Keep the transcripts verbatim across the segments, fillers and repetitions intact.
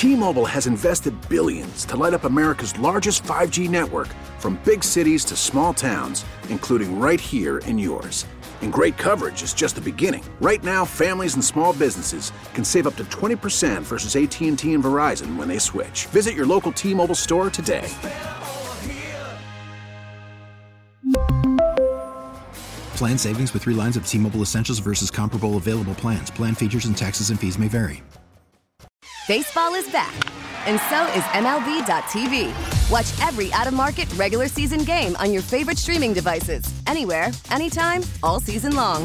T-Mobile has invested billions to light up America's largest five G network, from big cities to small towns, including right here in yours. And great coverage is just the beginning. Right now, families and small businesses can save up to twenty percent versus A T and T and Verizon when they switch. Visit your local T-Mobile store today. Plan savings with three lines of T-Mobile Essentials versus comparable available plans. Plan features and taxes and fees may vary. Baseball is back, and so is M L B dot T V. Watch every out-of-market regular season game on your favorite streaming devices, anywhere, anytime, all season long.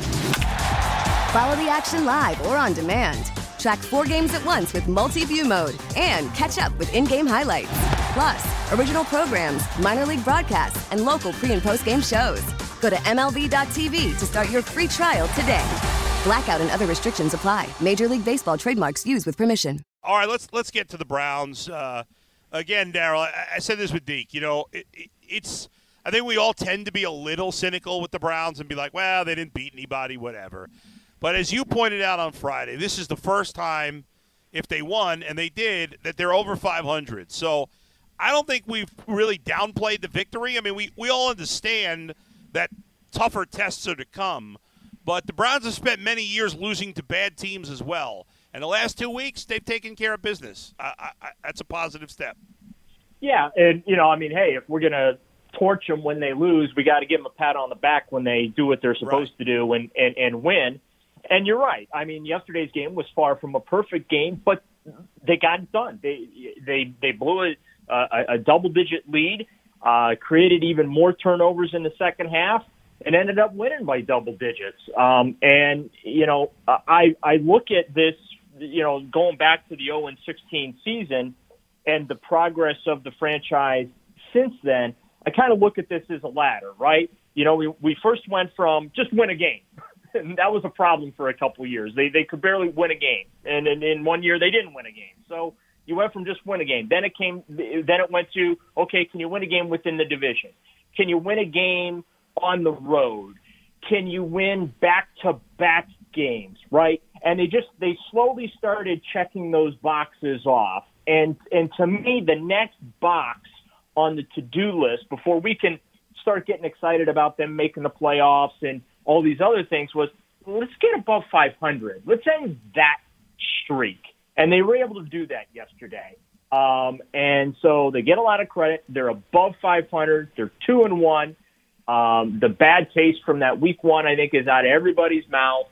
Follow the action live or on demand. Track four games at once with multi-view mode and catch up with in-game highlights. Plus, original programs, minor league broadcasts, and local pre- and post-game shows. Go to M L B dot T V to start your free trial today. Blackout and other restrictions apply. Major League Baseball trademarks used with permission. All right, let's let's get to the Browns. Uh, again, Daryl, I, I said this with Deke. You know, it, it, it's I think we all tend to be a little cynical with the Browns and be like, well, they didn't beat anybody, whatever. But as you pointed out on Friday, this is the first time, if they won, and they did, that they're over five hundred. So I don't think we've really downplayed the victory. I mean, we, we all understand that tougher tests are to come. But the Browns have spent many years losing to bad teams as well. And the last two weeks, they've taken care of business. I, I, that's a positive step. Yeah, and, you know, I mean, hey, if we're going to torch them when they lose, we got to give them a pat on the back when they do what they're supposed right. to do and, and, and win. And you're right. I mean, yesterday's game was far from a perfect game, but they got it done. They they they blew a, a, a double-digit lead, uh, created even more turnovers in the second half, and ended up winning by double digits. Um, and, you know, I I look at this, you know, going back to the oh and sixteen season and the progress of the franchise since then, I kind of look at this as a ladder, right? You know, we, we first went from just win a game. And that was a problem for a couple of years. They they could barely win a game. And in, in one year, they didn't win a game. So you went from just win a game. Then it came. Then it went to, okay, can you win a game within the division? Can you win a game on the road? Can you win back-to-back games, right? And they just they slowly started checking those boxes off. And and to me, the next box on the to-do list before we can start getting excited about them making the playoffs and all these other things was, let's get above five hundred. Let's end that streak. And they were able to do that yesterday. Um, and so they get a lot of credit. They're above five hundred. They're two and one. Um, the bad taste from that week one, I think, is out of everybody's mouth.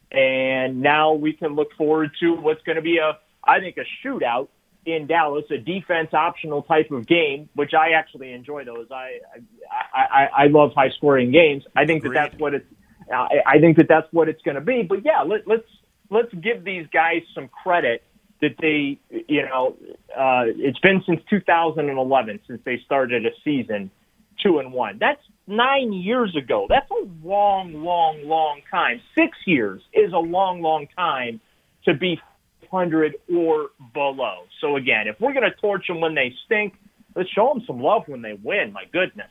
And now we can look forward to what's going to be a, I think, a shootout in Dallas, a defense optional type of game, which I actually enjoy those. I I, I, I love high scoring games. I think that that's what it's. I, I think that that's what it's going to be. But yeah, let, let's let's give these guys some credit that they, you know, uh, it's been since two thousand eleven since they started a season two and one. That's nine years ago. That's a long, long, long time. Six years is a long, long time to be five hundred or below. So again, if we're going to torch them when they stink, let's show them some love when they win. My goodness.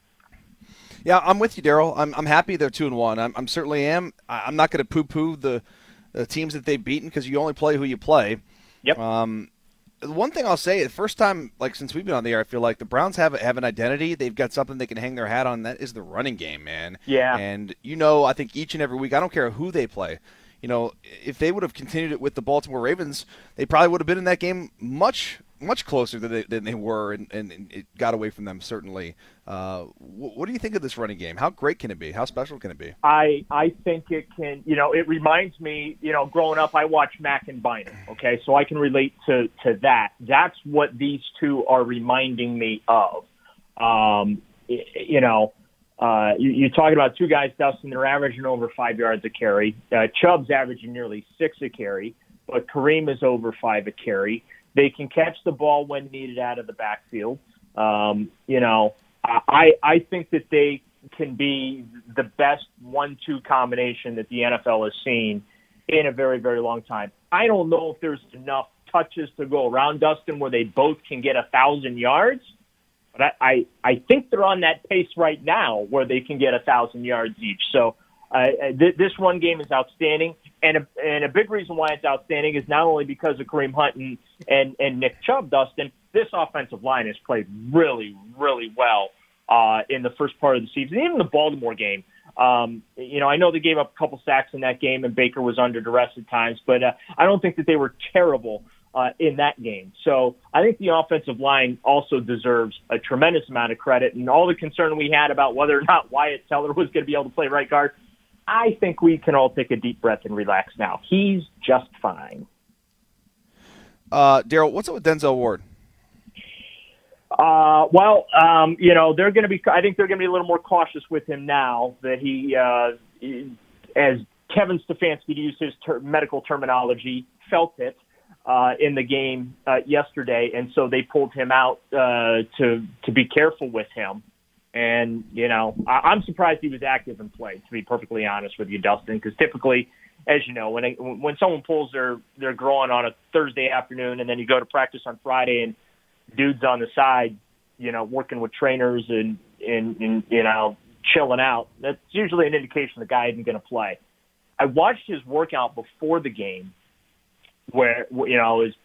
Yeah, I'm with you, Daryl. I'm I'm happy they're two and one. I'm, I'm certainly am. I'm not going to poo-poo the, the teams that they've beaten because you only play who you play. Yep. Um, one thing I'll say, the first time, like since we've been on the air, I feel like the Browns have have an identity. They've got something they can hang their hat on. That is the running game, man. Yeah. And you know, I think each and every week, I don't care who they play. You know, if they would have continued it with the Baltimore Ravens, they probably would have been in that game much, much closer than they, than they were, and, and, and it got away from them, certainly. Uh, what, what do you think of this running game? How great can it be? How special can it be? I, I think it can, you know, it reminds me, you know, growing up, I watched Mack and Bynum, okay? So I can relate to, to that. That's what these two are reminding me of. Um, you know, Uh, you, you're talking about two guys, Dustin, they're averaging over five yards a carry. Uh, Chubb's averaging nearly six a carry, but Kareem is over five a carry. They can catch the ball when needed out of the backfield. Um, you know, I, I think that they can be the best one two combination that the N F L has seen in a very, very long time. I don't know if there's enough touches to go around, Dustin, where they both can get a thousand yards. But I, I, I think they're on that pace right now where they can get a thousand yards each. So Uh, th- this run game is outstanding, and a, and a big reason why it's outstanding is not only because of Kareem Hunt and, and, and Nick Chubb, Dustin. This offensive line has played really, really well uh, in the first part of the season. Even the Baltimore game, um, you know, I know they gave up a couple sacks in that game, and Baker was under duress at times, but uh, I don't think that they were terrible uh, in that game. So I think the offensive line also deserves a tremendous amount of credit, and all the concern we had about whether or not Wyatt Teller was going to be able to play right guard, I think we can all take a deep breath and relax now. He's just fine. Uh, Daryl, what's up with Denzel Ward? Uh, well, um, you know, they're going to be, I think they're going to be a little more cautious with him now that he, uh, as Kevin Stefanski, to use his ter- medical terminology, felt it uh, in the game uh, yesterday. And so they pulled him out uh, to, to be careful with him. And, you know, I- I'm surprised he was active and played, to be perfectly honest with you, Dustin, because typically, as you know, when they, when someone pulls their, their groin on a Thursday afternoon and then you go to practice on Friday and dude's on the side, you know, working with trainers and, and, and you know, chilling out, that's usually an indication the guy isn't going to play. I watched his workout before the game where, you know, his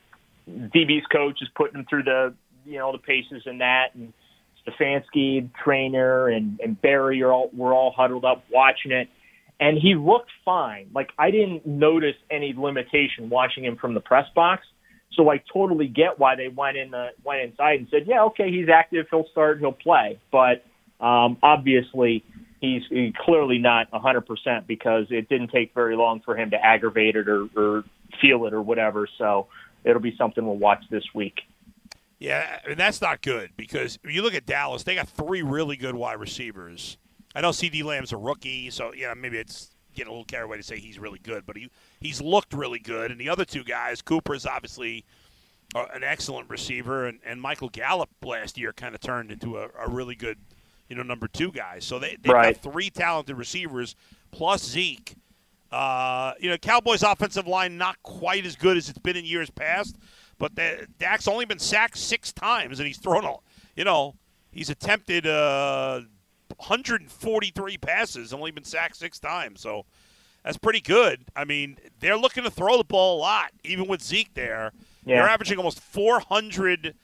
D B's coach is putting him through the, you know, the paces and that, and Stefanski, trainer, and, and Barry are all, were all huddled up watching it. And he looked fine. Like, I didn't notice any limitation watching him from the press box. So I totally get why they went in the, went inside and said, yeah, okay, he's active, he'll start, he'll play. But um, obviously he's, he's clearly not one hundred percent because it didn't take very long for him to aggravate it or, or feel it or whatever. So it'll be something we'll watch this week. Yeah, and that's not good because if you look at Dallas, they got three really good wide receivers. I know CeeDee Lamb's a rookie, so yeah, maybe it's getting a little carried away to say he's really good, but he he's looked really good. And the other two guys, Cooper is obviously an excellent receiver, and, and Michael Gallup last year kind of turned into a, a really good, you know, number two guy. So they they've right. got three talented receivers plus Zeke. Uh, you know, Cowboys' offensive line not quite as good as it's been in years past, but the, Dak's only been sacked six times, and he's thrown a, you know, he's attempted uh, one hundred forty-three passes, only been sacked six times. So that's pretty good. I mean, they're looking to throw the ball a lot, even with Zeke there. Yeah. They're averaging almost four hundred,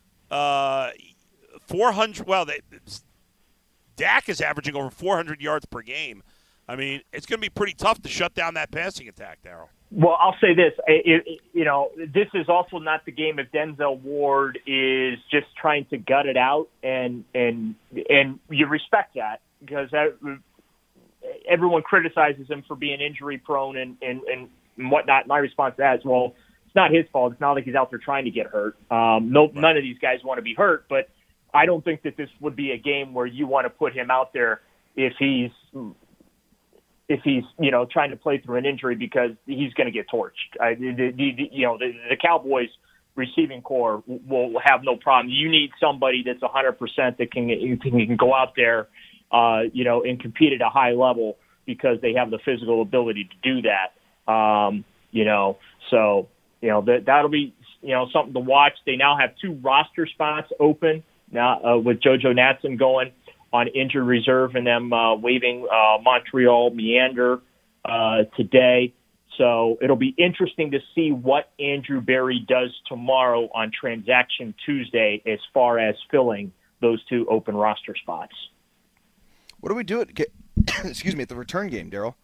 uh, four hundred. Well, they, Dak is averaging over four hundred yards per game. I mean, it's going to be pretty tough to shut down that passing attack, Daryl. Well, I'll say this. It, it, you know, this is also not the game if Denzel Ward is just trying to gut it out, and and and you respect that because that, everyone criticizes him for being injury prone and, and, and whatnot. My response to that is, well, it's not his fault. It's not like he's out there trying to get hurt. Um, no, right. None of these guys want to be hurt, but I don't think that this would be a game where you want to put him out there if he's if he's, you know, trying to play through an injury because he's going to get torched. I, the, the, you know, the, the Cowboys receiving core will have no problem. You need somebody that's one hundred percent that can, can go out there, uh, you know, and compete at a high level because they have the physical ability to do that. Um, you know, so, you know, that, that'll be, you know, something to watch. They now have two roster spots open now uh, with JoJo Natson going on injured reserve and them uh, waiving uh, Montreal Meander uh, today. So it'll be interesting to see what Andrew Berry does tomorrow on Transaction Tuesday as far as filling those two open roster spots. What do we do at excuse me at the return game, Daryl?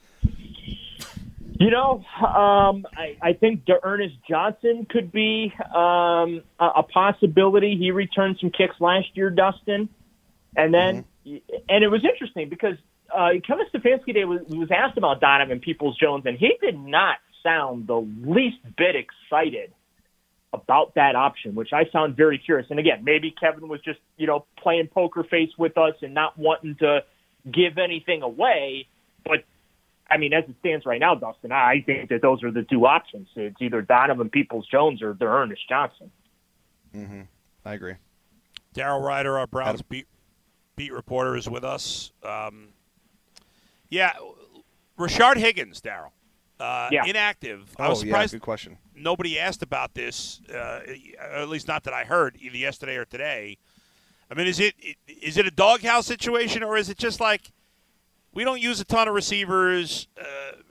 You know, um, I, I think D'Ernest Johnson could be um, a, a possibility. He returned some kicks last year, Dustin. And then, mm-hmm. and it was interesting because uh, Kevin Stefanski was, was asked about Donovan Peoples-Jones, and he did not sound the least bit excited about that option, which I found very curious. And again, maybe Kevin was just, you know, playing poker face with us and not wanting to give anything away. But, I mean, as it stands right now, Dustin, I think that those are the two options. It's either Donovan Peoples-Jones or D'Ernest Johnson. Mm-hmm. I agree. Daryl Ryder, our Browns beat beat reporter, is with us. Um, yeah, Rashard Higgins, Daryl, uh, yeah. inactive. Oh, I was surprised yeah, good question. Nobody asked about this, uh, at least not that I heard, either yesterday or today. I mean, is it is it a doghouse situation, or is it just like we don't use a ton of receivers. Uh,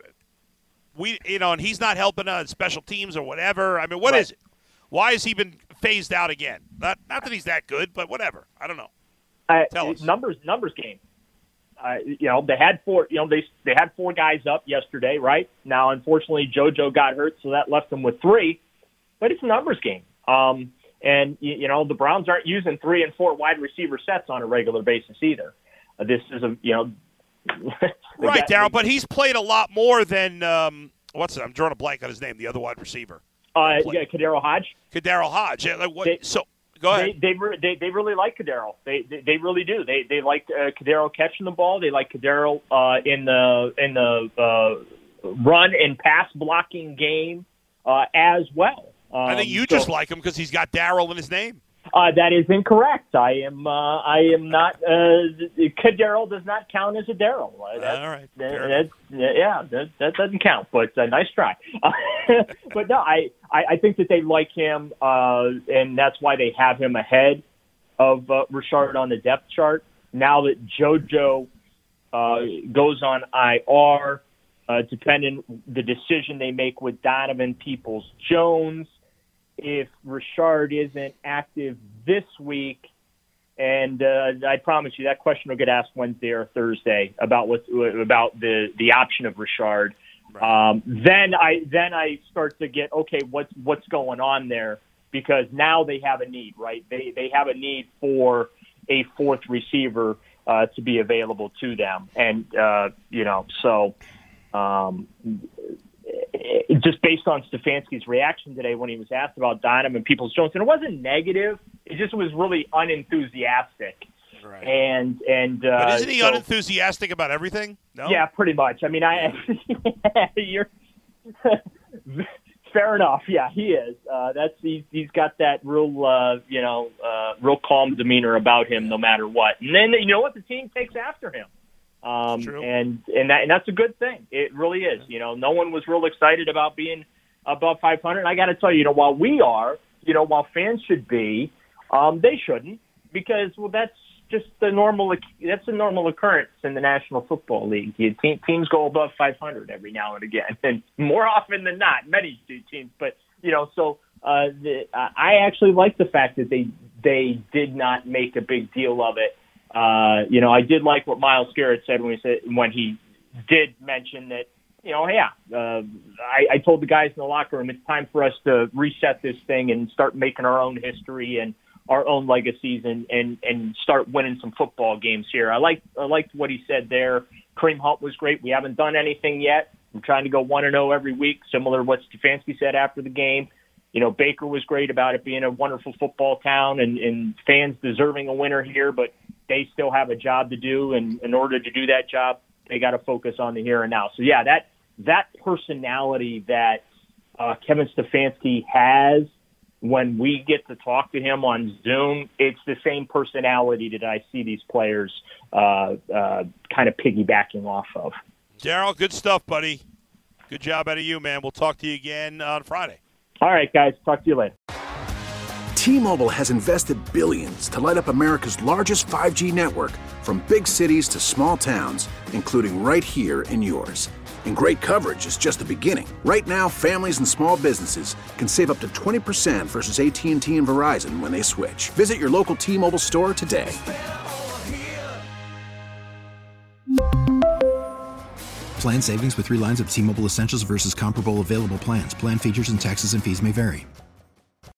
we, you know, and he's not helping on special teams or whatever. I mean, what right. is it? Why has he been phased out again? Not, not that he's that good, but whatever. I don't know. Uh, Tell us. Numbers, numbers game. Uh, you know, they had four. You know, they they had four guys up yesterday, right? Now, unfortunately, JoJo got hurt, so that left them with three. But it's a numbers game, um, and you, you know the Browns aren't using three and four wide receiver sets on a regular basis either. Uh, this is a you know, right, Daryl. But he's played a lot more than um, what's it? I'm drawing a blank on his name. The other wide receiver. Uh, yeah, Kadero Hodge. Kadero Hodge. Yeah, like what? They, so. Go ahead. They, they they they really like Kadero. They, they they really do. They they like uh, Kadero catching the ball. They like Kadero uh, in the in the uh, run and pass blocking game uh, as well. Um, I think you so, just like him because he's got Darryl in his name. Uh, that is incorrect. I am uh, I am not. Uh, Kadero does not count as a Daryl. Uh, All right. That, that, yeah, that, that doesn't count. But uh, nice try. But no, I, I, I think that they like him, uh, and that's why they have him ahead of uh, Richard on the depth chart. Now that JoJo uh, goes on I R, uh, depending the decision they make with Donovan Peoples-Jones. If Richard isn't active this week, and uh, I promise you that question will get asked Wednesday or Thursday about what about the, the option of Richard. Right. Um, then I then I start to get okay, what's what's going on there, because now they have a need, right? They they have a need for a fourth receiver uh, to be available to them, and uh, you know so. Um, Just based on Stefanski's reaction today when he was asked about Donovan Peoples-Jones, and it wasn't negative; it just was really unenthusiastic. Right. And and uh, but isn't he so, unenthusiastic about everything? No. Yeah, pretty much. I mean, I you're fair enough. Yeah, he is. Uh, that's he's, he's got that real uh, you know uh, real calm demeanor about him, no matter what. And then you know what, the team takes after him. Um, and and that and that's a good thing. It really is. You know, no one was real excited about being above five hundred. And I got to tell you, you know, while we are, you know, while fans should be, um, they shouldn't, because well, that's just the normal. That's a normal occurrence in the National Football League. You, te- teams go above five hundred every now and again, and more often than not, many do teams. But you know, so uh, the, I actually like the fact that they they did not make a big deal of it. Uh, you know, I did like what Myles Garrett said when he said when he did mention that, you know, yeah, uh, I, I told the guys in the locker room it's time for us to reset this thing and start making our own history and our own legacies and, and, and start winning some football games here. I liked I liked what he said there. Kareem Hunt was great. We haven't done anything yet. I'm trying to go one and zero every week, similar to what Stefanski said after the game. You know, Baker was great about it being a wonderful football town and, and fans deserving a winner here, but they still have a job to do, and in order to do that job, they got to focus on the here and now. So, yeah, that that personality that uh, Kevin Stefanski has when we get to talk to him on Zoom, it's the same personality that I see these players uh, uh, kind of piggybacking off of. Daryl, good stuff, buddy. Good job out of you, man. We'll talk to you again on Friday. All right, guys. Talk to you later. T-Mobile has invested billions to light up America's largest five G network, from big cities to small towns, including right here in yours. And great coverage is just the beginning. Right now, families and small businesses can save up to twenty percent versus A T and T and Verizon when they switch. Visit your local T-Mobile store today. Plan savings with three lines of T-Mobile Essentials versus comparable available plans. Plan features and taxes and fees may vary.